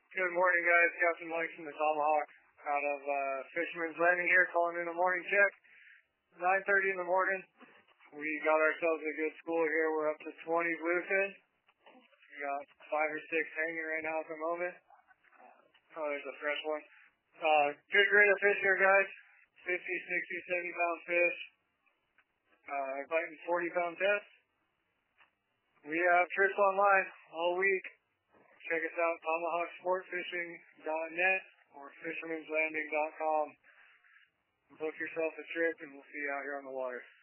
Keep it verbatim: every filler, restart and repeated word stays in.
Good morning, guys. Captain Mike from the Tomahawk out of uh, Fisherman's Landing here, calling in a morning check. nine thirty in the morning. We got ourselves a good school here. We're up to twenty bluefin. We got five or six hanging right now at the moment. Oh, there's a fresh one. Uh, good grade of fish here, guys. fifty, sixty, seventy pound fish. Uh, biting forty pound tests. We have trips online all week. Check us out, tomahawk sport fishing dot net or fishermans landing dot com. Book yourself a trip, and we'll see you out here on the water.